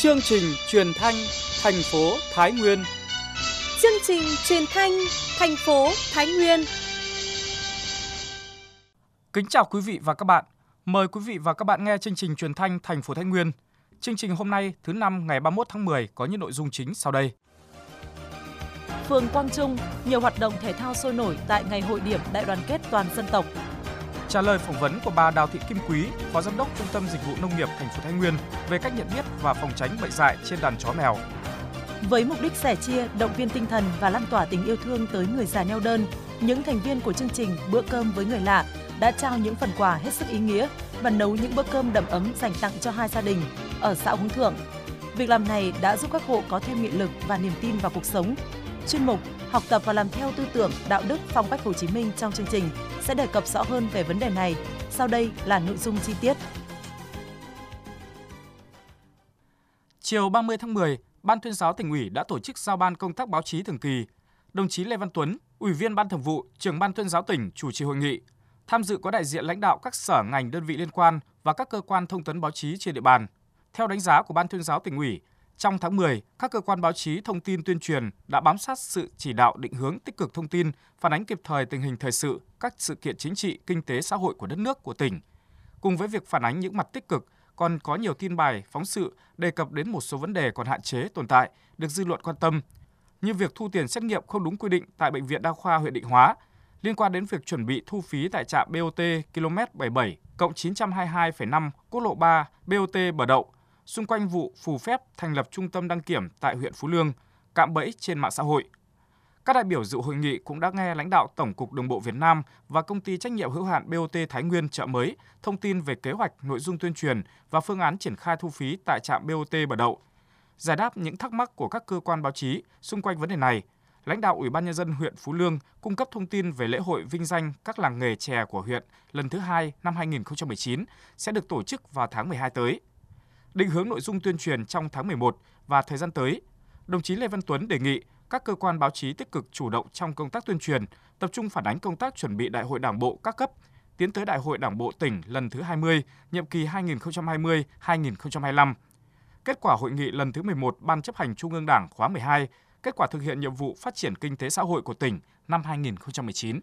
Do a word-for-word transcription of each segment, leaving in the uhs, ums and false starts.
Chương trình truyền thanh thành phố Thái Nguyên. Chương trình truyền thanh thành phố Thái Nguyên. Kính chào quý vị và các bạn. Mời quý vị và các bạn nghe chương trình truyền thanh thành phố Thái Nguyên. Chương trình hôm nay thứ năm ngày ba mươi mốt tháng mười có những nội dung chính sau đây. Phường Quang Trung, nhiều hoạt động thể thao sôi nổi tại ngày hội điểm đại đoàn kết toàn dân tộc. Trả lời phỏng vấn của bà Đào Thị Kim Quý, Phó Giám đốc Trung tâm Dịch vụ Nông nghiệp thành phố Thái Nguyên về cách nhận biết và phòng tránh bệnh dại trên đàn chó mèo. Với mục đích sẻ chia, động viên tinh thần và lan tỏa tình yêu thương tới người già neo đơn, những thành viên của chương trình Bữa cơm với người lạ đã trao những phần quà hết sức ý nghĩa và nấu những bữa cơm đầm ấm dành tặng cho hai gia đình ở xã Hướng Thượng. Việc làm này đã giúp các hộ có thêm nghị lực và niềm tin vào cuộc sống. Chuyên mục Học tập và làm theo tư tưởng, đạo đức, phong cách Hồ Chí Minh trong chương trình sẽ đề cập rõ hơn về vấn đề này. Sau đây là nội dung chi tiết. Chiều ba mươi tháng mười, Ban Tuyên giáo Tỉnh ủy đã tổ chức giao ban công tác báo chí thường kỳ. Đồng chí Lê Văn Tuấn, Ủy viên Ban Thường vụ, Trưởng Ban Tuyên giáo tỉnh chủ trì hội nghị. Tham dự có đại diện lãnh đạo các sở ngành đơn vị liên quan và các cơ quan thông tấn báo chí trên địa bàn. Theo đánh giá của Ban Tuyên giáo Tỉnh ủy, trong tháng mười, các cơ quan báo chí thông tin tuyên truyền đã bám sát sự chỉ đạo định hướng tích cực thông tin, phản ánh kịp thời tình hình thời sự, các sự kiện chính trị, kinh tế, xã hội của đất nước, của tỉnh. Cùng với việc phản ánh những mặt tích cực, còn có nhiều tin bài, phóng sự đề cập đến một số vấn đề còn hạn chế, tồn tại, được dư luận quan tâm, như việc thu tiền xét nghiệm không đúng quy định tại Bệnh viện Đa khoa huyện Định Hóa, liên quan đến việc chuẩn bị thu phí tại trạm bê o tê km bảy mươi bảy cộng chín trăm hai mươi hai phẩy năm quốc lộ ba bê o tê Bờ Đậu, xung quanh vụ phù phép thành lập trung tâm đăng kiểm tại huyện Phú Lương, cạm bẫy trên mạng xã hội. Các đại biểu dự hội nghị cũng đã nghe lãnh đạo Tổng cục Đường bộ Việt Nam và Công ty trách nhiệm hữu hạn bê o tê Thái Nguyên Chợ Mới thông tin về kế hoạch, nội dung tuyên truyền và phương án triển khai thu phí tại trạm bê o tê Bờ Đậu. Giải đáp những thắc mắc của các cơ quan báo chí xung quanh vấn đề này, lãnh đạo Ủy ban Nhân dân huyện Phú Lương cung cấp thông tin về lễ hội vinh danh các làng nghề chè của huyện lần thứ hai năm hai nghìn không trăm mười chín sẽ được tổ chức vào tháng mười hai tới. Định hướng nội dung tuyên truyền trong tháng mười một và thời gian tới, đồng chí Lê Văn Tuấn đề nghị các cơ quan báo chí tích cực chủ động trong công tác tuyên truyền, tập trung phản ánh công tác chuẩn bị Đại hội Đảng bộ các cấp, tiến tới Đại hội Đảng bộ tỉnh lần thứ hai mươi, nhiệm kỳ hai nghìn không trăm hai mươi đến hai nghìn không trăm hai mươi lăm. Kết quả hội nghị lần thứ mười một Ban chấp hành Trung ương Đảng khóa mười hai, kết quả thực hiện nhiệm vụ phát triển kinh tế xã hội của tỉnh năm hai nghìn không trăm mười chín.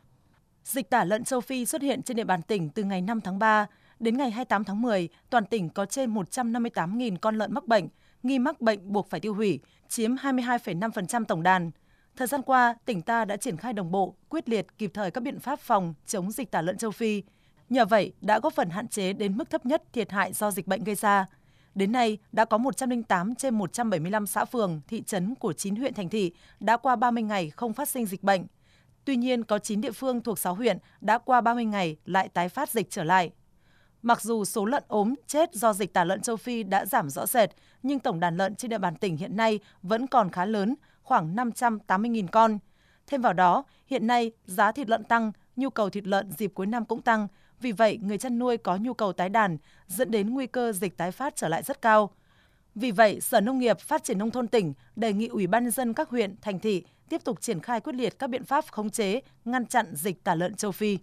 Dịch tả lợn châu Phi xuất hiện trên địa bàn tỉnh từ ngày năm tháng ba. Đến ngày hai mươi tám tháng mười, toàn tỉnh có trên một trăm năm mươi tám nghìn con lợn mắc bệnh, nghi mắc bệnh buộc phải tiêu hủy, chiếm hai mươi hai phẩy năm phần trăm tổng đàn. Thời gian qua, tỉnh ta đã triển khai đồng bộ, quyết liệt, kịp thời các biện pháp phòng chống dịch tả lợn châu Phi. Nhờ vậy, đã góp phần hạn chế đến mức thấp nhất thiệt hại do dịch bệnh gây ra. Đến nay, đã có một trăm lẻ tám trên một trăm bảy mươi lăm xã phường, thị trấn của chín huyện thành thị đã qua ba mươi ngày không phát sinh dịch bệnh. Tuy nhiên, có chín địa phương thuộc sáu huyện đã qua ba mươi ngày lại tái phát dịch trở lại. Mặc dù số lợn ốm, chết do dịch tả lợn châu Phi đã giảm rõ rệt, nhưng tổng đàn lợn trên địa bàn tỉnh hiện nay vẫn còn khá lớn, khoảng năm trăm tám mươi nghìn con. Thêm vào đó, hiện nay giá thịt lợn tăng, nhu cầu thịt lợn dịp cuối năm cũng tăng. Vì vậy, người chăn nuôi có nhu cầu tái đàn, dẫn đến nguy cơ dịch tái phát trở lại rất cao. Vì vậy, Sở Nông nghiệp Phát triển Nông thôn tỉnh đề nghị Ủy ban Nhân dân các huyện, thành thị tiếp tục triển khai quyết liệt các biện pháp khống chế, ngăn chặn dịch tả lợn châu Phi.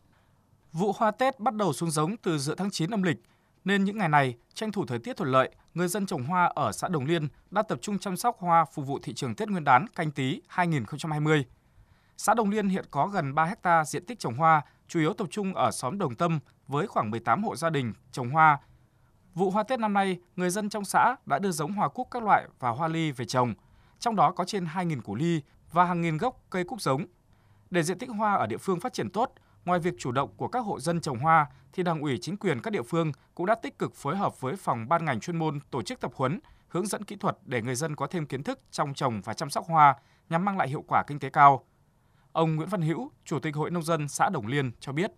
Vụ hoa Tết bắt đầu xuống giống từ giữa tháng chín âm lịch, nên những ngày này, tranh thủ thời tiết thuận lợi, người dân trồng hoa ở xã Đồng Liên đã tập trung chăm sóc hoa phục vụ thị trường Tết Nguyên đán Canh Tý hai nghìn không trăm hai mươi. Xã Đồng Liên hiện có gần ba héc ta diện tích trồng hoa, chủ yếu tập trung ở xóm Đồng Tâm với khoảng mười tám hộ gia đình trồng hoa. Vụ hoa Tết năm nay, người dân trong xã đã đưa giống hoa cúc các loại và hoa ly về trồng, trong đó có trên hai nghìn củ ly và hàng nghìn gốc cây cúc giống. Để diện tích hoa ở địa phương phát triển tốt, ngoài việc chủ động của các hộ dân trồng hoa, thì Đảng ủy chính quyền các địa phương cũng đã tích cực phối hợp với phòng ban ngành chuyên môn tổ chức tập huấn, hướng dẫn kỹ thuật để người dân có thêm kiến thức trong trồng và chăm sóc hoa nhằm mang lại hiệu quả kinh tế cao. Ông Nguyễn Văn Hữu, Chủ tịch Hội Nông dân xã Đồng Liên cho biết.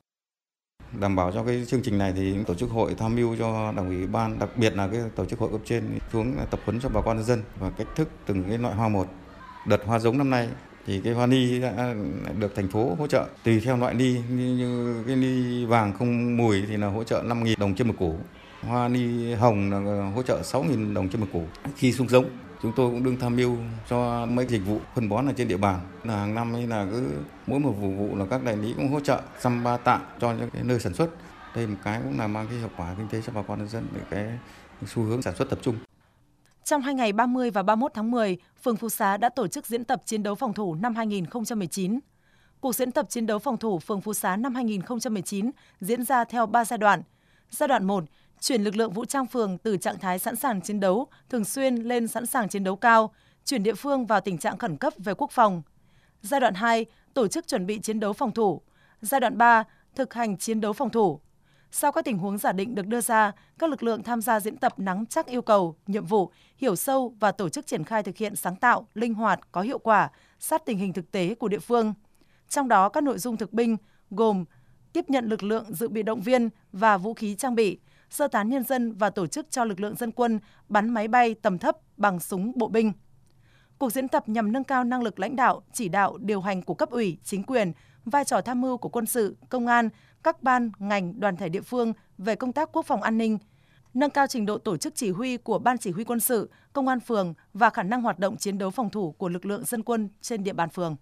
Đảm bảo cho cái chương trình này thì tổ chức hội tham mưu cho Đảng ủy ban, đặc biệt là cái tổ chức hội cấp trên xuống tập huấn cho bà con nhân dân và cách thức từng cái loại hoa một. Đợt hoa giống năm nay thì cái hoa ni đã được thành phố hỗ trợ tùy theo loại ni, như, như cái ni vàng không mùi thì là hỗ trợ năm nghìn đồng trên một củ, hoa ni hồng là hỗ trợ sáu nghìn đồng trên một củ. Khi xuống giống, chúng tôi cũng đương tham mưu cho mấy dịch vụ phân bón ở trên địa bàn, là hàng năm hay là cứ mỗi một vụ vụ là các đại lý cũng hỗ trợ dăm ba tạ cho những cái nơi sản xuất. Đây một cái cũng là mang cái hiệu quả kinh tế cho bà con nhân dân, để cái xu hướng sản xuất tập trung. Trong hai ngày ba mươi và ba mươi mốt tháng mười, phường Phú Xá đã tổ chức diễn tập chiến đấu phòng thủ năm hai nghìn không trăm mười chín. Cuộc diễn tập chiến đấu phòng thủ phường Phú Xá năm hai nghìn không trăm mười chín diễn ra theo ba giai đoạn. Giai đoạn một, chuyển lực lượng vũ trang phường từ trạng thái sẵn sàng chiến đấu thường xuyên lên sẵn sàng chiến đấu cao, chuyển địa phương vào tình trạng khẩn cấp về quốc phòng. Giai đoạn hai, tổ chức chuẩn bị chiến đấu phòng thủ. Giai đoạn ba, thực hành chiến đấu phòng thủ. Sau các tình huống giả định được đưa ra, các lực lượng tham gia diễn tập nắm chắc yêu cầu, nhiệm vụ, hiểu sâu và tổ chức triển khai thực hiện sáng tạo, linh hoạt, có hiệu quả, sát tình hình thực tế của địa phương. Trong đó, các nội dung thực binh gồm tiếp nhận lực lượng dự bị động viên và vũ khí trang bị, sơ tán nhân dân và tổ chức cho lực lượng dân quân bắn máy bay tầm thấp bằng súng bộ binh. Cuộc diễn tập nhằm nâng cao năng lực lãnh đạo, chỉ đạo, điều hành của cấp ủy, chính quyền, vai trò tham mưu của quân sự, công an, các ban, ngành, đoàn thể địa phương về công tác quốc phòng an ninh, nâng cao trình độ tổ chức chỉ huy của Ban Chỉ huy quân sự, công an phường và khả năng hoạt động chiến đấu phòng thủ của lực lượng dân quân trên địa bàn phường.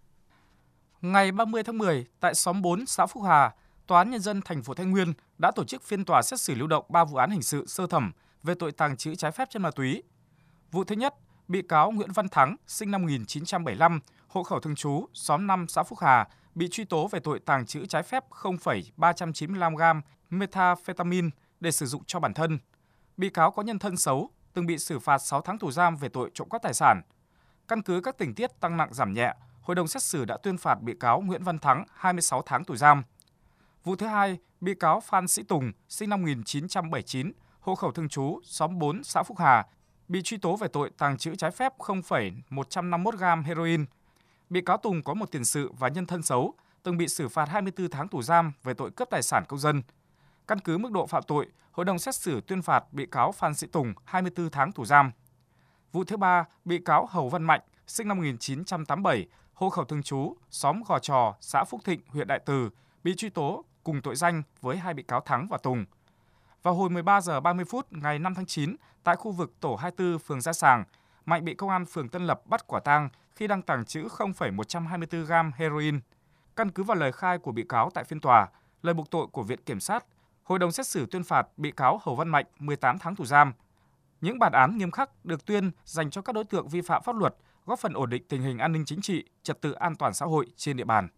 Ngày ba mươi tháng mười, tại xóm bốn, xã Phúc Hà, Tòa án Nhân dân thành phố Thái Nguyên đã tổ chức phiên tòa xét xử lưu động ba vụ án hình sự sơ thẩm về tội tàng trữ trái phép chân ma túy. Vụ thứ nhất, bị cáo Nguyễn Văn Thắng, sinh năm một nghìn chín trăm bảy mươi lăm, hộ khẩu thường trú, xóm năm, xã Phúc Hà, bị truy tố về tội tàng trữ trái phép không phẩy ba trăm chín mươi lăm gam methamphetamine để sử dụng cho bản thân. Bị cáo có nhân thân xấu, từng bị xử phạt sáu tháng tù giam về tội trộm cắp tài sản. Căn cứ các tình tiết tăng nặng giảm nhẹ, Hội đồng xét xử đã tuyên phạt bị cáo Nguyễn Văn Thắng hai mươi sáu tháng tù giam. Vụ thứ hai, bị cáo Phan Sĩ Tùng, sinh năm một nghìn chín trăm bảy mươi chín, hộ khẩu thường trú, xóm bốn, xã Phúc Hà, bị truy tố về tội tàng trữ trái phép không phẩy một trăm năm mươi mốt gam heroin. Bị cáo Tùng có một tiền sự và nhân thân xấu, từng bị xử phạt hai mươi tư tháng tù giam về tội cướp tài sản công dân. Căn cứ mức độ phạm tội, Hội đồng xét xử tuyên phạt bị cáo Phan Sĩ Tùng hai mươi tư tháng tù giam. Vụ thứ ba, bị cáo Hầu Văn Mạnh, sinh năm một nghìn chín trăm tám mươi bảy, hộ khẩu thường trú, xóm Gò Trò, xã Phúc Thịnh, huyện Đại Từ, bị truy tố cùng tội danh với hai bị cáo Thắng và Tùng. Vào hồi mười ba giờ ba mươi phút ngày năm tháng chín, tại khu vực tổ hai mươi tư phường Gia Sàng, Mạnh bị công an phường Tân Lập bắt quả tang khi đang tàng trữ không phẩy một trăm hai mươi tư gam heroin. Căn cứ vào lời khai của bị cáo tại phiên tòa, lời buộc tội của Viện Kiểm sát, Hội đồng xét xử tuyên phạt bị cáo Hầu Văn Mạnh mười tám tháng tù giam. Những bản án nghiêm khắc được tuyên dành cho các đối tượng vi phạm pháp luật, góp phần ổn định tình hình an ninh chính trị, trật tự an toàn xã hội trên địa bàn.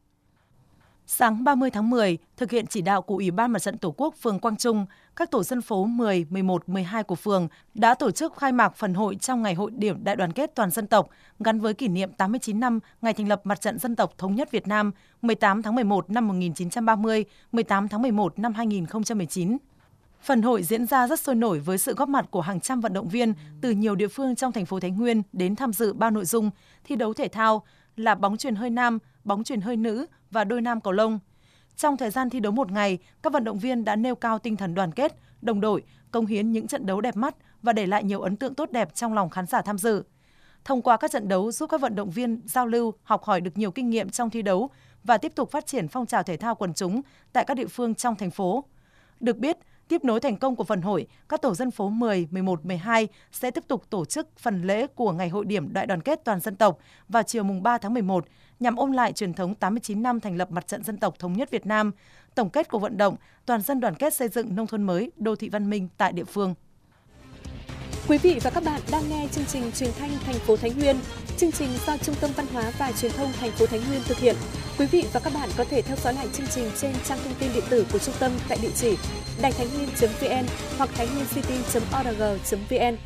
Sáng ba mươi tháng mười, thực hiện chỉ đạo của Ủy ban Mặt trận Tổ quốc phường Quang Trung, các tổ dân phố mười, mười một, mười hai của phường đã tổ chức khai mạc phần hội trong ngày hội điểm đại đoàn kết toàn dân tộc gắn với kỷ niệm tám mươi chín năm ngày thành lập Mặt trận Dân tộc Thống nhất Việt Nam mười tám tháng mười một năm một nghìn chín trăm ba mươi, mười tám tháng mười một năm hai nghìn không trăm mười chín. Phần hội diễn ra rất sôi nổi với sự góp mặt của hàng trăm vận động viên từ nhiều địa phương trong thành phố Thái Nguyên đến tham dự ba nội dung thi đấu thể thao là bóng chuyền hơi nam, bóng chuyền hơi nữ và đôi nam cầu lông. Trong thời gian thi đấu một ngày, các vận động viên đã nêu cao tinh thần đoàn kết, đồng đội, cống hiến những trận đấu đẹp mắt và để lại nhiều ấn tượng tốt đẹp trong lòng khán giả tham dự. Thông qua các trận đấu giúp các vận động viên giao lưu, học hỏi được nhiều kinh nghiệm trong thi đấu và tiếp tục phát triển phong trào thể thao quần chúng tại các địa phương trong thành phố. Được biết, tiếp nối thành công của phần hội, các tổ dân phố mười, mười một, mười hai sẽ tiếp tục tổ chức phần lễ của Ngày hội điểm đại đoàn kết toàn dân tộc vào chiều mùng ba tháng mười một nhằm ôn lại truyền thống tám mươi chín năm thành lập Mặt trận Dân tộc Thống nhất Việt Nam, tổng kết của vận động toàn dân đoàn kết xây dựng nông thôn mới, đô thị văn minh tại địa phương. Quý vị và các bạn đang nghe chương trình truyền thanh thành phố Thái Nguyên. Chương trình do Trung tâm Văn hóa và Truyền thông thành phố Thái Nguyên thực hiện. Quý vị và các bạn có thể theo dõi lại chương trình trên trang thông tin điện tử của trung tâm tại địa chỉ đài thái nguyên chấm vn hoặc thái nguyên city chấm org chấm vn.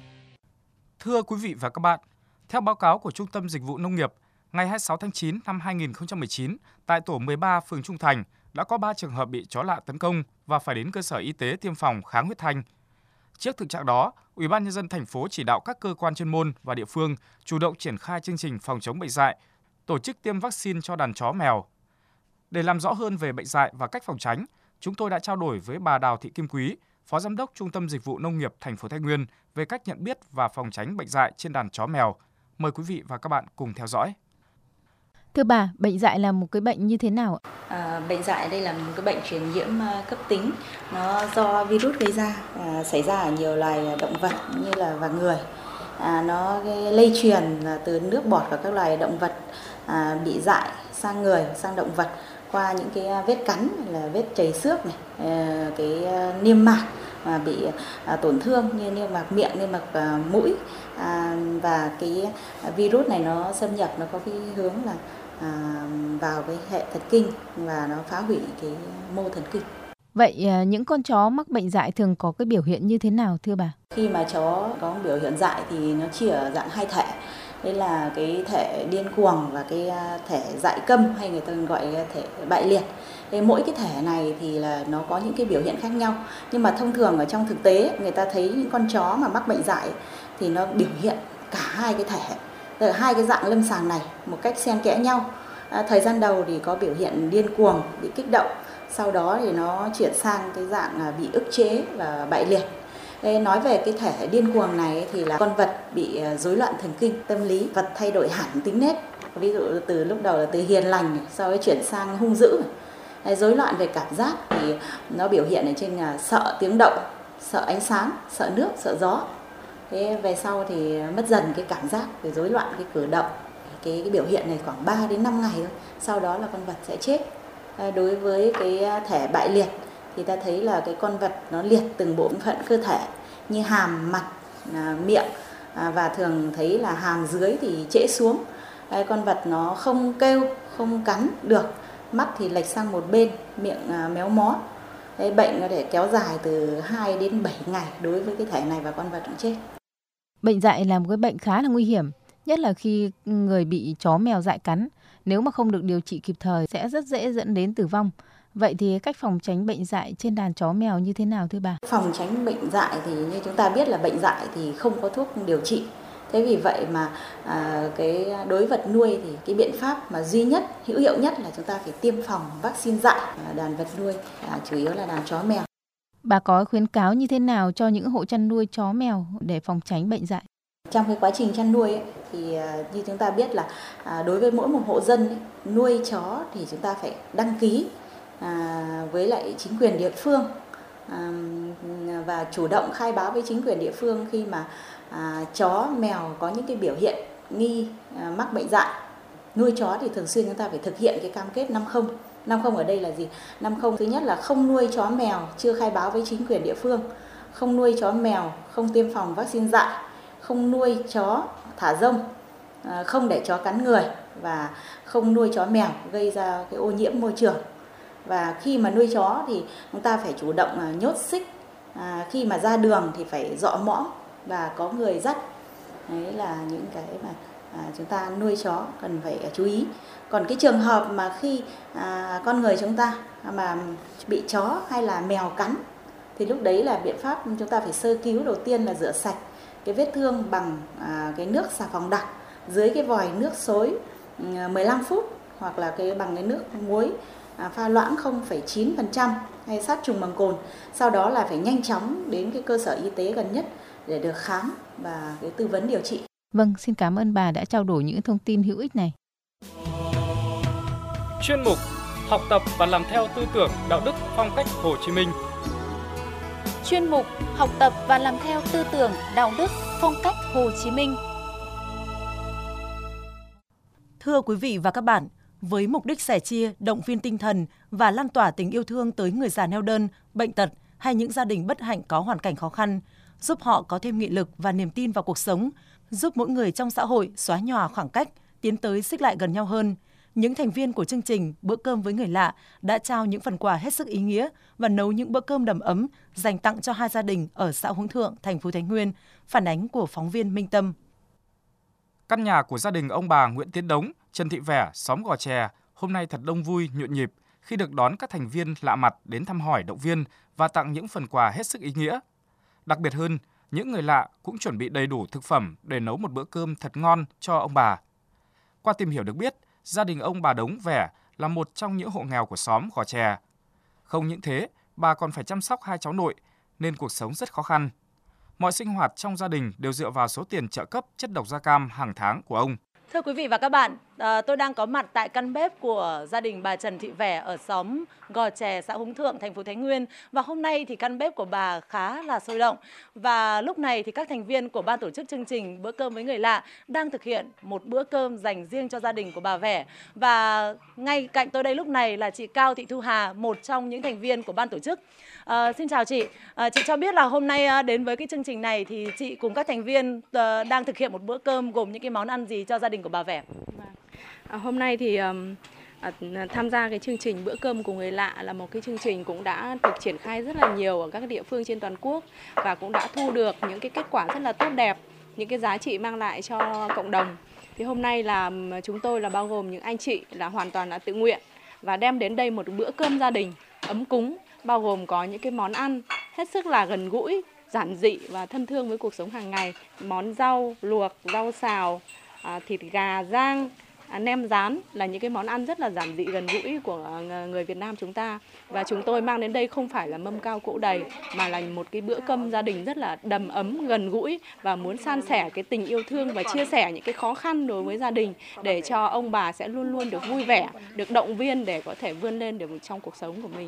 Thưa quý vị và các bạn, theo báo cáo của Trung tâm Dịch vụ Nông nghiệp, ngày hai mươi sáu tháng chín năm hai nghìn không trăm mười chín, tại tổ mười ba phường Trung Thành đã có ba trường hợp bị chó lạ tấn công và phải đến cơ sở y tế tiêm phòng kháng huyết thanh. Trước thực trạng đó, Ủy ban Nhân dân thành phố chỉ đạo các cơ quan chuyên môn và địa phương chủ động triển khai chương trình phòng chống bệnh dại, tổ chức tiêm vaccine cho đàn chó mèo. Để làm rõ hơn về bệnh dại và cách phòng tránh, chúng tôi đã trao đổi với bà Đào Thị Kim Quý, Phó Giám đốc Trung tâm Dịch vụ Nông nghiệp thành phố Thái Nguyên về cách nhận biết và phòng tránh bệnh dại trên đàn chó mèo. Mời quý vị và các bạn cùng theo dõi. Thưa bà, bệnh dại là một cái bệnh như thế nào ạ? À, bệnh dại đây là một cái bệnh truyền nhiễm cấp tính, nó do virus gây ra, à, xảy ra ở nhiều loài động vật như là và người. À, nó lây truyền từ nước bọt của các loài động vật à, bị dại sang người, sang động vật qua những cái vết cắn, là vết chảy xước này, cái niêm mạc mà bị à, tổn thương như niêm mạc miệng, niêm mạc à, mũi à, và cái virus này nó xâm nhập, nó có cái hướng là à, vào cái hệ thần kinh và nó phá hủy cái mô thần kinh. Vậy những con chó mắc bệnh dại thường có cái biểu hiện như thế nào thưa bà? Khi mà chó có biểu hiện dại thì nó chia ở dạng hai thể. Đây là cái thể điên cuồng và cái thể dại câm, hay người ta gọi là thể bại liệt. Thế mỗi cái thể này thì là nó có những cái biểu hiện khác nhau. Nhưng mà thông thường ở trong thực tế người ta thấy những con chó mà mắc bệnh dại thì nó biểu hiện cả hai cái thể, ở hai cái dạng lâm sàng này một cách xen kẽ nhau. À, thời gian đầu thì có biểu hiện điên cuồng, bị kích động, sau đó thì nó chuyển sang cái dạng bị ức chế và bại liệt. Để nói về cái thể điên cuồng này thì là con vật bị rối loạn thần kinh, tâm lý, vật thay đổi hẳn tính nết. Ví dụ từ lúc đầu là từ hiền lành, sau đó chuyển sang hung dữ. Rối loạn về cảm giác thì nó biểu hiện ở trên là sợ tiếng động, sợ ánh sáng, sợ nước, sợ gió. Thế về sau thì mất dần cái cảm giác, rồi rối loạn cái cử động. Cái, cái biểu hiện này khoảng ba đến năm ngày thôi, sau đó là con vật sẽ chết. À, đối với cái thể bại liệt thì ta thấy là cái con vật nó liệt từng bộ phận cơ thể như hàm, mặt, à, miệng à, và thường thấy là hàm dưới thì trễ xuống. À, con vật nó không kêu, không cắn được, mắt thì lệch sang một bên, miệng à, méo mó. Cái bệnh có thể kéo dài từ hai đến bảy ngày đối với cái thể này và con vật cũng chết. Bệnh dại là một cái bệnh khá là nguy hiểm, nhất là khi người bị chó mèo dại cắn. Nếu mà không được điều trị kịp thời sẽ rất dễ dẫn đến tử vong. Vậy thì cách phòng tránh bệnh dại trên đàn chó mèo như thế nào thưa bà? Phòng tránh bệnh dại thì như chúng ta biết là bệnh dại thì không có thuốc điều trị. Thế vì vậy mà à, cái đối vật nuôi thì cái biện pháp mà duy nhất, hữu hiệu nhất là chúng ta phải tiêm phòng vaccine dại đàn vật nuôi, à, chủ yếu là đàn chó mèo. Bà có khuyến cáo như thế nào cho những hộ chăn nuôi chó mèo để phòng tránh bệnh dại? Trong cái quá trình chăn nuôi ấy, thì như chúng ta biết là à, đối với mỗi một hộ dân ấy, nuôi chó thì chúng ta phải đăng ký à, với lại chính quyền địa phương à, và chủ động khai báo với chính quyền địa phương khi mà à, chó mèo có những cái biểu hiện nghi à, mắc bệnh dại. Nuôi chó thì thường xuyên chúng ta phải thực hiện cái cam kết năm không. năm không ở đây là gì? năm không thứ nhất là không nuôi chó mèo chưa khai báo với chính quyền địa phương, không nuôi chó mèo không tiêm phòng vaccine dại, không nuôi chó thả rông, không để chó cắn người và không nuôi chó mèo gây ra cái ô nhiễm môi trường. Và khi mà nuôi chó thì chúng ta phải chủ động nhốt xích, à, khi mà ra đường thì phải dọ mõm và có người dắt. Đấy là những cái mà à, chúng ta nuôi chó cần phải chú ý. Còn cái trường hợp mà khi à, con người chúng ta mà bị chó hay là mèo cắn thì lúc đấy là biện pháp chúng ta phải sơ cứu, đầu tiên là rửa sạch cái vết thương bằng à, cái nước xà phòng đặc dưới cái vòi nước xối mười lăm phút, hoặc là cái bằng cái nước muối à, pha loãng không phẩy chín phần trăm hay sát trùng bằng cồn. Sau đó là phải nhanh chóng đến cái cơ sở y tế gần nhất để được khám và cái tư vấn điều trị. Vâng, xin cảm ơn bà đã trao đổi những thông tin hữu ích này. Chuyên mục Học tập và làm theo tư tưởng đạo đức phong cách Hồ Chí Minh. Chuyên mục Học tập và làm theo tư tưởng đạo đức phong cách Hồ Chí Minh. Thưa quý vị và các bạn, với mục đích sẻ chia, động viên tinh thần và lan tỏa tình yêu thương tới người già neo đơn, bệnh tật hay những gia đình bất hạnh có hoàn cảnh khó khăn, giúp họ có thêm nghị lực và niềm tin vào cuộc sống, giúp mỗi người trong xã hội xóa nhòa khoảng cách, tiến tới xích lại gần nhau hơn. Những thành viên của chương trình Bữa cơm với người lạ đã trao những phần quà hết sức ý nghĩa và nấu những bữa cơm đầm ấm dành tặng cho hai gia đình ở xã Hướng Thượng, thành phố Thái Nguyên. Phản ánh của phóng viên Minh Tâm. Căn nhà của gia đình ông bà Nguyễn Tiến Đống, Trần Thị Vẻ, xóm Gò Chè hôm nay thật đông vui, nhộn nhịp khi được đón các thành viên lạ mặt đến thăm hỏi, động viên và tặng những phần quà hết sức ý nghĩa. Đặc biệt hơn, những người lạ cũng chuẩn bị đầy đủ thực phẩm để nấu một bữa cơm thật ngon cho ông bà. Qua tìm hiểu được biết, gia đình ông bà Đống Vẻ là một trong những hộ nghèo của xóm Gò Chè. Không những thế, bà còn phải chăm sóc hai cháu nội nên cuộc sống rất khó khăn. Mọi sinh hoạt trong gia đình đều dựa vào số tiền trợ cấp chất độc da cam hàng tháng của ông. Thưa quý vị và các bạn, À, tôi đang có mặt tại căn bếp của gia đình bà Trần Thị Vẻ ở xóm Gò Chè, xã Húng Thượng, thành phố Thái Nguyên. Và hôm nay thì căn bếp của bà khá là sôi động. Và lúc này thì các thành viên của ban tổ chức chương trình Bữa cơm với người lạ đang thực hiện một bữa cơm dành riêng cho gia đình của bà Vẻ. Và ngay cạnh tôi đây lúc này là chị Cao Thị Thu Hà, một trong những thành viên của ban tổ chức. À, xin chào chị. À, chị cho biết là hôm nay đến với cái chương trình này thì chị cùng các thành viên uh, đang thực hiện một bữa cơm gồm những cái món ăn gì cho gia đình của bà Vẻ? À, hôm nay thì um, à, tham gia cái chương trình Bữa cơm của người lạ là một cái chương trình cũng đã được triển khai rất là nhiều ở các địa phương trên toàn quốc và cũng đã thu được những cái kết quả rất là tốt đẹp, những cái giá trị mang lại cho cộng đồng. Thì hôm nay là chúng tôi là bao gồm những anh chị là hoàn toàn là tự nguyện và đem đến đây một bữa cơm gia đình ấm cúng, bao gồm có những cái món ăn hết sức là gần gũi, giản dị và thân thương với cuộc sống hàng ngày. Món rau luộc, rau xào, à, thịt gà rang, à, nem rán là những cái món ăn rất là giản dị, gần gũi của người Việt Nam chúng ta. Và chúng tôi mang đến đây không phải là mâm cao cỗ đầy mà là một cái bữa cơm gia đình rất là đầm ấm, gần gũi và muốn san sẻ cái tình yêu thương và chia sẻ những cái khó khăn đối với gia đình để cho ông bà sẽ luôn luôn được vui vẻ, được động viên để có thể vươn lên được trong cuộc sống của mình.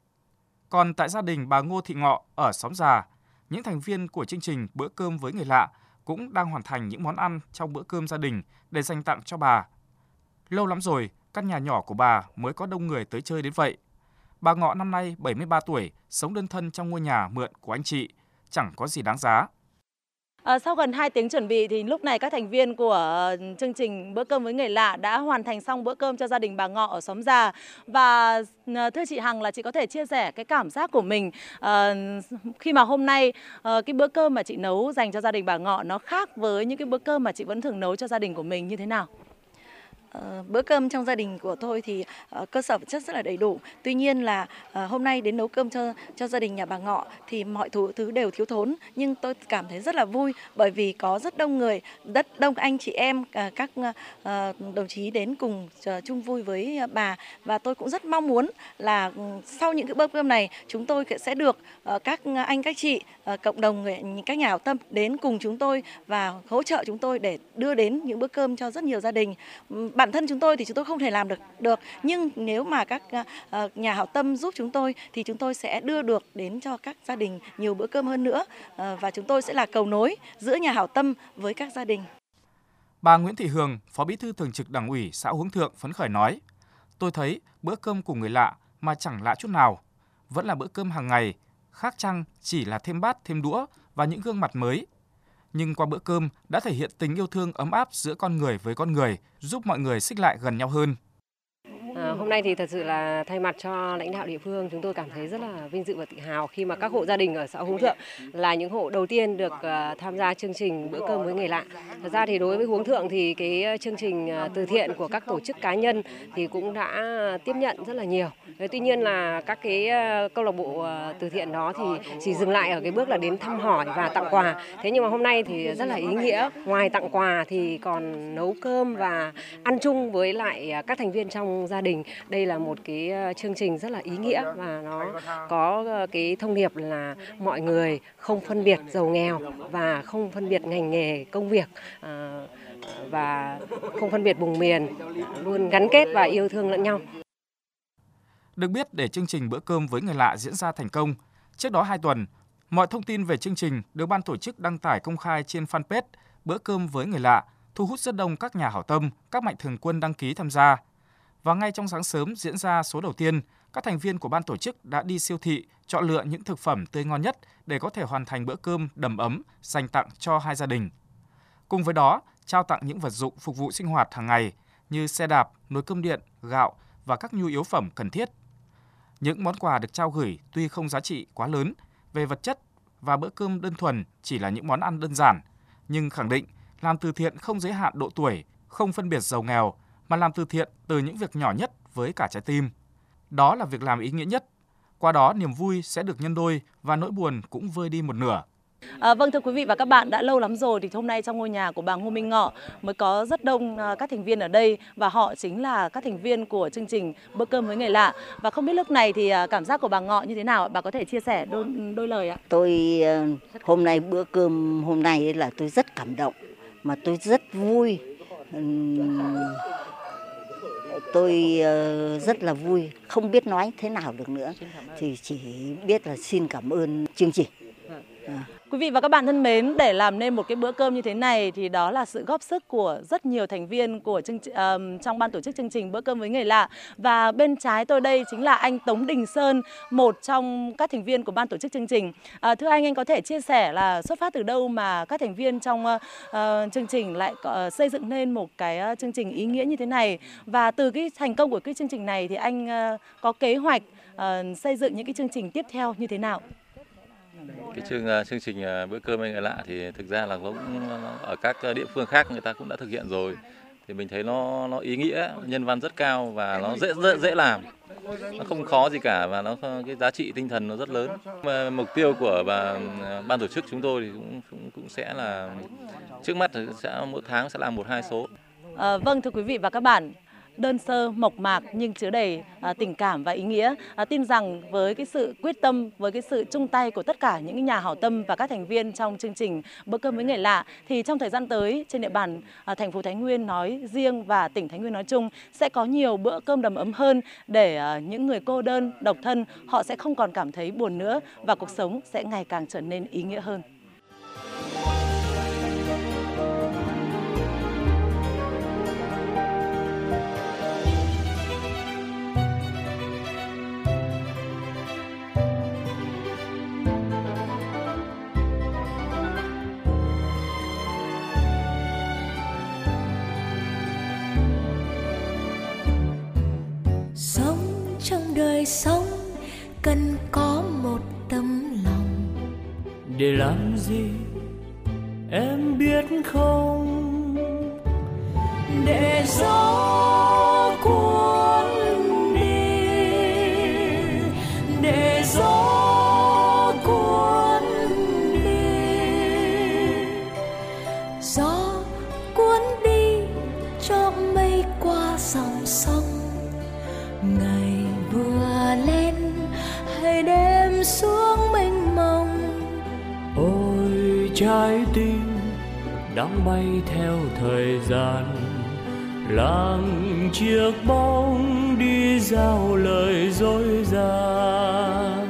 Còn tại gia đình bà Ngô Thị Ngọ ở xóm Già, những thành viên của chương trình Bữa cơm với người lạ cũng đang hoàn thành những món ăn trong bữa cơm gia đình để dành tặng cho bà. Lâu lắm rồi, căn nhà nhỏ của bà mới có đông người tới chơi đến vậy. Bà Ngọ năm nay bảy mươi ba tuổi, sống đơn thân trong ngôi nhà mượn của anh chị, chẳng có gì đáng giá. À, sau gần hai tiếng chuẩn bị thì lúc này các thành viên của chương trình Bữa cơm với người lạ đã hoàn thành xong bữa cơm cho gia đình bà Ngọ ở xóm Già. Và thưa chị Hằng là chị có thể chia sẻ cái cảm giác của mình à, khi mà hôm nay à, cái bữa cơm mà chị nấu dành cho gia đình bà Ngọ nó khác với những cái bữa cơm mà chị vẫn thường nấu cho gia đình của mình như thế nào? Uh, bữa cơm trong gia đình của tôi thì uh, cơ sở vật chất rất là đầy đủ. Tuy nhiên là uh, hôm nay đến nấu cơm cho cho gia đình nhà bà Ngọ thì mọi thứ, thứ đều thiếu thốn. Nhưng tôi cảm thấy rất là vui bởi vì có rất đông người, rất đông anh chị em, uh, các uh, đồng chí đến cùng uh, chung vui với uh, bà. Và tôi cũng rất mong muốn là uh, sau những cái bữa cơm này chúng tôi sẽ được uh, các anh các chị, uh, cộng đồng người, các nhà hảo tâm đến cùng chúng tôi và hỗ trợ chúng tôi để đưa đến những bữa cơm cho rất nhiều gia đình. Bản thân chúng tôi thì chúng tôi không thể làm được được nhưng nếu mà các uh, nhà hảo tâm giúp chúng tôi thì chúng tôi sẽ đưa được đến cho các gia đình nhiều bữa cơm hơn nữa uh, và chúng tôi sẽ là cầu nối giữa nhà hảo tâm với các gia đình. Bà Nguyễn Thị Hường, Phó Bí thư Thường trực Đảng ủy xã Hướng Thượng phấn khởi nói: "Tôi thấy bữa cơm của người lạ mà chẳng lạ chút nào, vẫn là bữa cơm hàng ngày, khác chăng chỉ là thêm bát, thêm đũa và những gương mặt mới. Nhưng qua bữa cơm đã thể hiện tình yêu thương ấm áp giữa con người với con người, giúp mọi người xích lại gần nhau hơn." À, hôm nay thì thật sự là thay mặt cho lãnh đạo địa phương, chúng tôi cảm thấy rất là vinh dự và tự hào khi mà các hộ gia đình ở xã Hướng Thượng là những hộ đầu tiên được uh, tham gia chương trình Bữa cơm với người lạ. Thật ra thì đối với Hướng Thượng thì cái chương trình uh, từ thiện của các tổ chức cá nhân thì cũng đã tiếp nhận rất là nhiều. Đấy, tuy nhiên là các cái uh, câu lạc bộ uh, từ thiện đó thì chỉ dừng lại ở cái bước là đến thăm hỏi và tặng quà. Thế nhưng mà hôm nay thì rất là ý nghĩa. Ngoài tặng quà thì còn nấu cơm và ăn chung với lại uh, các thành viên trong gia đình. Đây là một cái chương trình rất là ý nghĩa và nó có cái thông điệp là mọi người không phân biệt giàu nghèo và không phân biệt ngành nghề công việc và không phân biệt vùng miền, luôn gắn kết và yêu thương lẫn nhau. Được biết, để chương trình Bữa cơm với người lạ diễn ra thành công, trước đó hai tuần, mọi thông tin về chương trình được ban tổ chức đăng tải công khai trên fanpage Bữa cơm với người lạ, thu hút rất đông các nhà hảo tâm, các mạnh thường quân đăng ký tham gia. Và ngay trong sáng sớm diễn ra số đầu tiên, các thành viên của ban tổ chức đã đi siêu thị chọn lựa những thực phẩm tươi ngon nhất để có thể hoàn thành bữa cơm đầm ấm dành tặng cho hai gia đình. Cùng với đó, trao tặng những vật dụng phục vụ sinh hoạt hàng ngày như xe đạp, nồi cơm điện, gạo và các nhu yếu phẩm cần thiết. Những món quà được trao gửi tuy không giá trị quá lớn về vật chất và bữa cơm đơn thuần chỉ là những món ăn đơn giản, nhưng khẳng định làm từ thiện không giới hạn độ tuổi, không phân biệt giàu nghèo, mà làm từ thiện từ những việc nhỏ nhất với cả trái tim. Đó là việc làm ý nghĩa nhất. Qua đó niềm vui sẽ được nhân đôi và nỗi buồn cũng vơi đi một nửa. À, vâng thưa quý vị và các bạn, đã lâu lắm rồi thì hôm nay trong ngôi nhà của bà Ngô Minh Ngọ mới có rất đông à, các thành viên ở đây và họ chính là các thành viên của chương trình Bữa cơm với người lạ. Và không biết lúc này thì à, cảm giác của bà Ngọ như thế nào? Bà có thể chia sẻ đôi, đôi lời ạ? Tôi hôm nay bữa cơm hôm nay là tôi rất cảm động mà tôi rất vui. Tôi rất là vui, không biết nói thế nào được nữa, thì chỉ biết là xin cảm ơn chương trình. À. Quý vị và các bạn thân mến, để làm nên một cái bữa cơm như thế này thì đó là sự góp sức của rất nhiều thành viên của chương trình, uh, trong ban tổ chức chương trình Bữa cơm với người lạ. Và bên trái tôi đây chính là anh Tống Đình Sơn, một trong các thành viên của ban tổ chức chương trình. Uh, thưa anh, anh có thể chia sẻ là xuất phát từ đâu mà các thành viên trong uh, uh, chương trình lại uh, xây dựng nên một cái uh, chương trình ý nghĩa như thế này. Và từ cái thành công của cái chương trình này thì anh uh, có kế hoạch uh, xây dựng những cái chương trình tiếp theo như thế nào? Cái chương chương trình Bữa cơm với người lạ thì thực ra là cũng ở các địa phương khác người ta cũng đã thực hiện rồi, thì mình thấy nó nó ý nghĩa, nhân văn rất cao và nó dễ dễ dễ làm, nó không khó gì cả và nó cái giá trị tinh thần nó rất lớn. Mà mục tiêu của và ban tổ chức chúng tôi thì cũng cũng, cũng sẽ là trước mắt sẽ mỗi tháng sẽ làm một hai số. À, vâng, thưa quý vị và các bạn, đơn sơ mộc mạc nhưng chứa đầy à, tình cảm và ý nghĩa. À, tin rằng với cái sự quyết tâm, với cái sự chung tay của tất cả những nhà hảo tâm và các thành viên trong chương trình Bữa cơm với người lạ, thì trong thời gian tới trên địa bàn à, thành phố Thái Nguyên nói riêng và tỉnh Thái Nguyên nói chung sẽ có nhiều bữa cơm đầm ấm hơn để à, những người cô đơn, độc thân họ sẽ không còn cảm thấy buồn nữa và cuộc sống sẽ ngày càng trở nên ý nghĩa hơn. Đời sống cần có một tấm lòng. Để làm gì em biết không? Để gió cuốn đi, để gió cuốn đi, gió cuốn đi cho mây qua dòng sông. Ngày vừa lên hay đêm xuống mênh mông. Ôi trái tim đang bay theo thời gian, làng chiếc bóng đi giao lời dối gian.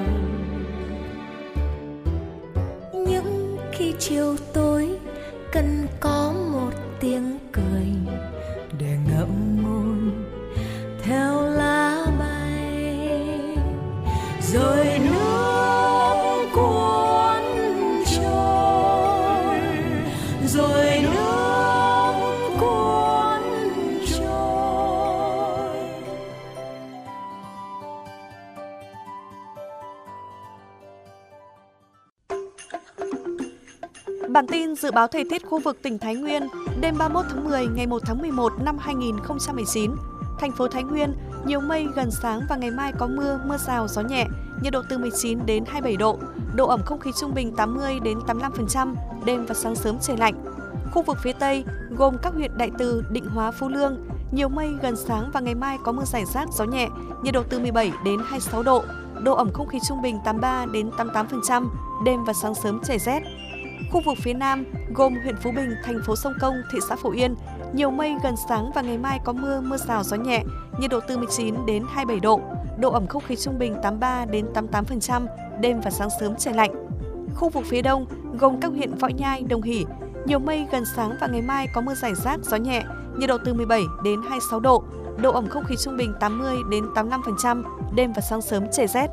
Những khi chiều tối cần có một tiếng cười để ngậm ngùi theo lá bay, rồi nước cuốn trôi, rồi nước cuốn trôi. Bản tin dự báo thời tiết khu vực tỉnh Thái Nguyên đêm ba mươi mốt tháng mười ngày một tháng mười một năm hai nghìn không trăm mười chín. Thành phố Thái Nguyên, nhiều mây, gần sáng và ngày mai có mưa, mưa rào, gió nhẹ, nhiệt độ từ mười chín đến hai mươi bảy độ, độ ẩm không khí trung bình tám mươi đến tám mươi lăm phần trăm, đêm và sáng sớm trời lạnh. Khu vực phía Tây, gồm các huyện Đại Từ, Định Hóa, Phú Lương, nhiều mây, gần sáng và ngày mai có mưa rải rác, gió nhẹ, nhiệt độ từ mười bảy đến hai mươi sáu độ, độ ẩm không khí trung bình tám mươi ba đến tám mươi tám phần trăm, đêm và sáng sớm trời rét. Khu vực phía Nam, gồm huyện Phú Bình, thành phố Sông Công, thị xã Phổ Yên, nhiều mây, gần sáng và ngày mai có mưa, mưa rào, gió nhẹ, nhiệt độ từ mười chín đến hai mươi bảy độ, độ ẩm không khí trung bình tám mươi ba đến tám mươi tám phần trăm, đêm và sáng sớm trời lạnh. Khu vực phía Đông, gồm các huyện Võ Nhai, Đồng Hỷ, nhiều mây, gần sáng và ngày mai có mưa rải rác, gió nhẹ, nhiệt độ từ mười bảy đến hai mươi sáu độ, độ ẩm không khí trung bình tám mươi đến tám mươi lăm phần trăm, đêm và sáng sớm trời rét.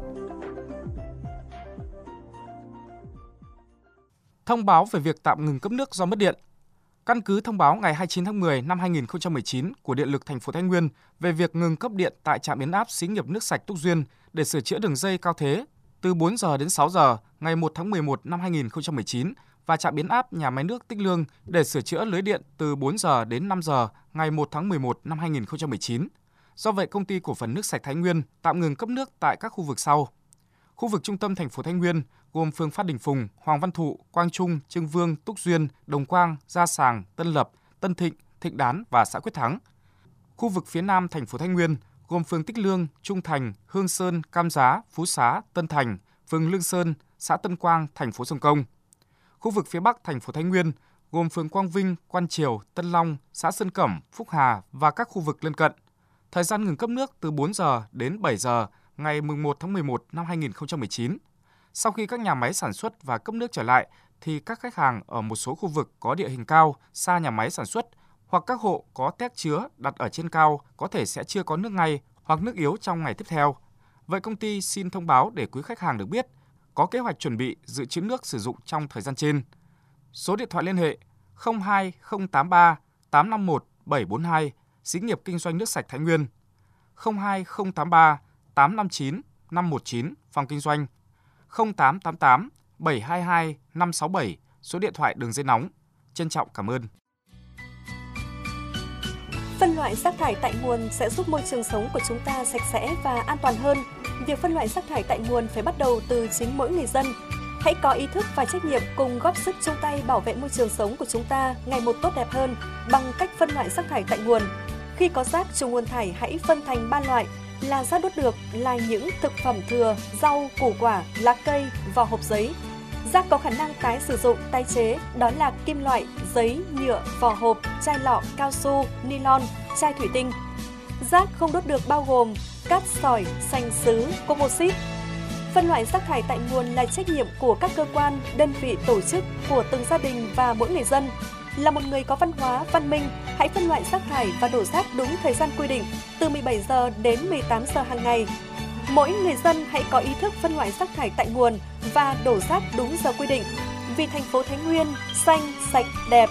Thông báo về việc tạm ngừng cấp nước do mất điện. Căn cứ thông báo ngày hai mươi chín tháng mười năm hai nghìn không trăm mười chín của Điện lực thành phố Thái Nguyên về việc ngừng cấp điện tại trạm biến áp xí nghiệp nước sạch Túc Duyên để sửa chữa đường dây cao thế từ bốn giờ đến sáu giờ ngày một tháng mười một năm hai nghìn không trăm mười chín và trạm biến áp nhà máy nước Tích Lương để sửa chữa lưới điện từ bốn giờ đến năm giờ ngày một tháng mười một năm hai nghìn không trăm mười chín. Do vậy, Công ty Cổ phần Nước sạch Thái Nguyên tạm ngừng cấp nước tại các khu vực sau. Khu vực trung tâm thành phố Thái Nguyên gồm phường Phát Đình Phùng, Hoàng Văn Thụ, Quang Trung, Trưng Vương, Túc Duyên, Đồng Quang, Gia Sàng, Tân Lập, Tân Thịnh, Thịnh Đán và xã Quyết Thắng. Khu vực phía Nam thành phố Thái Nguyên gồm phường Tích Lương, Trung Thành, Hương Sơn, Cam Giá, Phú Xá, Tân Thành, phường Lương Sơn, xã Tân Quang, thành phố Sông Công. Khu vực phía Bắc thành phố Thái Nguyên gồm phường Quang Vinh, Quan Triều, Tân Long, xã Sơn Cẩm, Phúc Hà và các khu vực lân cận. Thời gian ngừng cấp nước từ bốn giờ đến bảy giờ ngày mùng một tháng mười một năm hai nghìn không trăm mười chín. Sau khi các nhà máy sản xuất và cấp nước trở lại, thì các khách hàng ở một số khu vực có địa hình cao, xa nhà máy sản xuất hoặc các hộ có téc chứa đặt ở trên cao có thể sẽ chưa có nước ngay hoặc nước yếu trong ngày tiếp theo. Vậy công ty xin thông báo để quý khách hàng được biết, có kế hoạch chuẩn bị dự trữ nước sử dụng trong thời gian trên. Số điện thoại liên hệ không hai không tám ba tám năm một bảy bốn hai, Xí nghiệp Kinh doanh nước sạch Thái Nguyên, không hai không tám ba tám năm chín năm một chín, Phòng Kinh doanh, không tám tám tám bảy hai hai năm sáu bảy, số điện thoại đường dây nóng. Trân trọng cảm ơn. Phân loại rác thải tại nguồn sẽ giúp môi trường sống của chúng ta sạch sẽ và an toàn hơn. Việc phân loại rác thải tại nguồn phải bắt đầu từ chính mỗi người dân. Hãy có ý thức và trách nhiệm cùng góp sức chung tay bảo vệ môi trường sống của chúng ta ngày một tốt đẹp hơn bằng cách phân loại rác thải tại nguồn. Khi có rác trong nguồn thải hãy phân thành ba loại là rác đốt được, là những thực phẩm thừa, rau, củ quả, lá cây, vỏ hộp giấy. Rác có khả năng tái sử dụng, tái chế, đó là kim loại, giấy, nhựa, vỏ hộp, chai lọ, cao su, nylon, chai thủy tinh. Rác không đốt được bao gồm cát sỏi, sành sứ, composite. Phân loại rác thải tại nguồn là trách nhiệm của các cơ quan, đơn vị, tổ chức, của từng gia đình và mỗi người dân. Là một người có văn hóa, văn minh, hãy phân loại rác thải và đổ rác đúng thời gian quy định, từ mười bảy giờ đến mười tám giờ hàng ngày. Mỗi người dân hãy có ý thức phân loại rác thải tại nguồn và đổ rác đúng giờ quy định. Vì thành phố Thái Nguyên xanh, sạch, đẹp.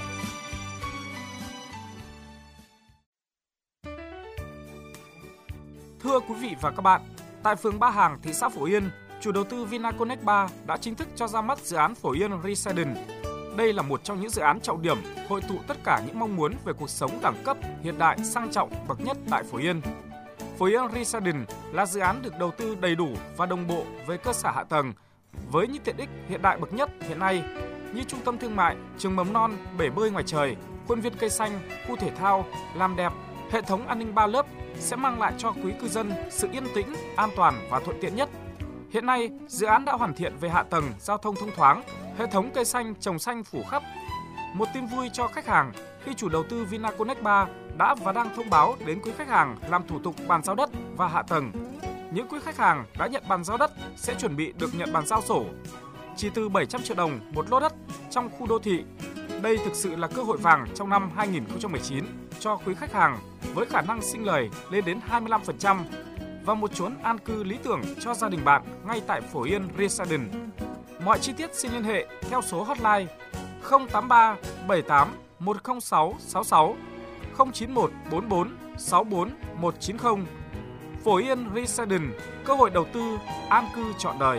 Thưa quý vị và các bạn, tại phường Ba Hàng, thị xã Phổ Yên, chủ đầu tư Vinaconex ba đã chính thức cho ra mắt dự án Phổ Yên Residence. Đây là một trong những dự án trọng điểm hội tụ tất cả những mong muốn về cuộc sống đẳng cấp, hiện đại, sang trọng bậc nhất tại Phổ Yên. Phổ Yên Residence là dự án được đầu tư đầy đủ và đồng bộ về cơ sở hạ tầng với những tiện ích hiện đại bậc nhất hiện nay như trung tâm thương mại, trường mầm non, bể bơi ngoài trời, khuôn viên cây xanh, khu thể thao, làm đẹp, hệ thống an ninh ba lớp sẽ mang lại cho quý cư dân sự yên tĩnh, an toàn và thuận tiện nhất. Hiện nay, dự án đã hoàn thiện về hạ tầng, giao thông thông thoáng, hệ thống cây xanh trồng xanh phủ khắp. Một tin vui cho khách hàng khi chủ đầu tư Vinaconex ba đã và đang thông báo đến quý khách hàng làm thủ tục bàn giao đất và hạ tầng. Những quý khách hàng đã nhận bàn giao đất sẽ chuẩn bị được nhận bàn giao sổ. Chỉ từ bảy trăm triệu đồng một lô đất trong khu đô thị. Đây thực sự là cơ hội vàng trong năm hai nghìn không trăm mười chín cho quý khách hàng với khả năng sinh lời lên đến hai mươi lăm phần trăm và một chốn an cư lý tưởng cho gia đình bạn ngay tại Phổ Yên Residence. Mọi chi tiết xin liên hệ theo số hotline không tám ba bảy tám một không sáu sáu sáu, không chín một bốn bốn sáu bốn một chín không. Phổ Yên Residence, cơ hội đầu tư an cư trọn đời.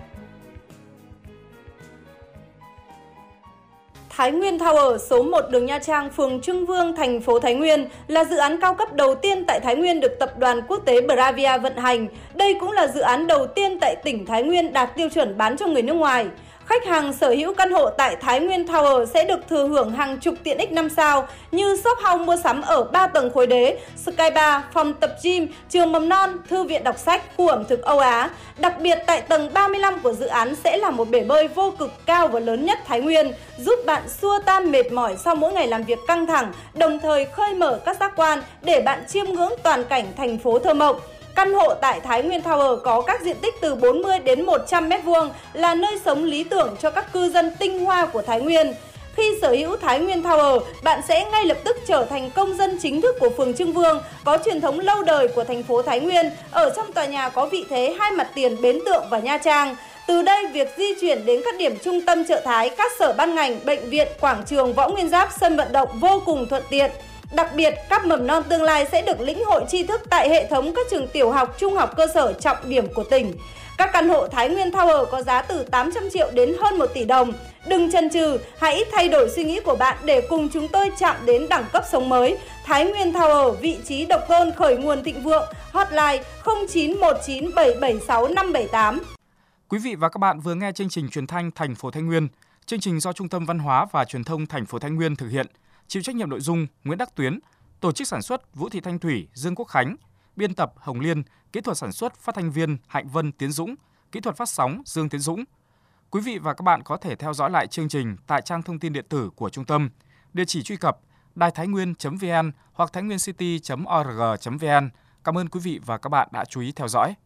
Thái Nguyên Tower, số một đường Nha Trang, phường Trưng Vương, thành phố Thái Nguyên là dự án cao cấp đầu tiên tại Thái Nguyên được tập đoàn quốc tế Bravia vận hành. Đây cũng là dự án đầu tiên tại tỉnh Thái Nguyên đạt tiêu chuẩn bán cho người nước ngoài. Khách hàng sở hữu căn hộ tại Thái Nguyên Tower sẽ được thừa hưởng hàng chục tiện ích năm sao như shop house mua sắm ở ba tầng khối đế, sky bar, phòng tập gym, trường mầm non, thư viện đọc sách, khu ẩm thực Âu Á. Đặc biệt tại tầng ba mươi lăm của dự án sẽ là một bể bơi vô cực cao và lớn nhất Thái Nguyên, giúp bạn xua tan mệt mỏi sau mỗi ngày làm việc căng thẳng, đồng thời khơi mở các giác quan để bạn chiêm ngưỡng toàn cảnh thành phố thơ mộng. Căn hộ tại Thái Nguyên Tower có các diện tích từ bốn mươi đến một trăm mét vuông là nơi sống lý tưởng cho các cư dân tinh hoa của Thái Nguyên. Khi sở hữu Thái Nguyên Tower, bạn sẽ ngay lập tức trở thành công dân chính thức của phường Trưng Vương, có truyền thống lâu đời của thành phố Thái Nguyên. Ở trong tòa nhà có vị thế hai mặt tiền Bến Tượng và Nha Trang. Từ đây, việc di chuyển đến các điểm trung tâm chợ Thái, các sở ban ngành, bệnh viện, quảng trường Võ Nguyên Giáp, sân vận động vô cùng thuận tiện. Đặc biệt, các mầm non tương lai sẽ được lĩnh hội tri thức tại hệ thống các trường tiểu học, trung học cơ sở trọng điểm của tỉnh. Các căn hộ Thái Nguyên Tower có giá từ tám trăm triệu đến hơn một tỷ đồng. Đừng chần chừ, hãy thay đổi suy nghĩ của bạn để cùng chúng tôi chạm đến đẳng cấp sống mới. Thái Nguyên Tower, vị trí độc tôn, khởi nguồn thịnh vượng. Hotline không chín một chín bảy bảy sáu năm bảy tám. Quý vị và các bạn vừa nghe chương trình truyền thanh thành phố Thái Nguyên. Chương trình do Trung tâm Văn hóa và Truyền thông thành phố Thái Nguyên thực hiện. Chịu trách nhiệm nội dung Nguyễn Đắc Tuyến, tổ chức sản xuất Vũ Thị Thanh Thủy, Dương Quốc Khánh, biên tập Hồng Liên, kỹ thuật sản xuất phát thanh viên Hạnh Vân Tiến Dũng, kỹ thuật phát sóng Dương Tiến Dũng. Quý vị và các bạn có thể theo dõi lại chương trình tại trang thông tin điện tử của trung tâm, địa chỉ truy cập đài thái nguyên chấm vn hoặc thái nguyên city chấm org chấm vn. Cảm ơn quý vị và các bạn đã chú ý theo dõi.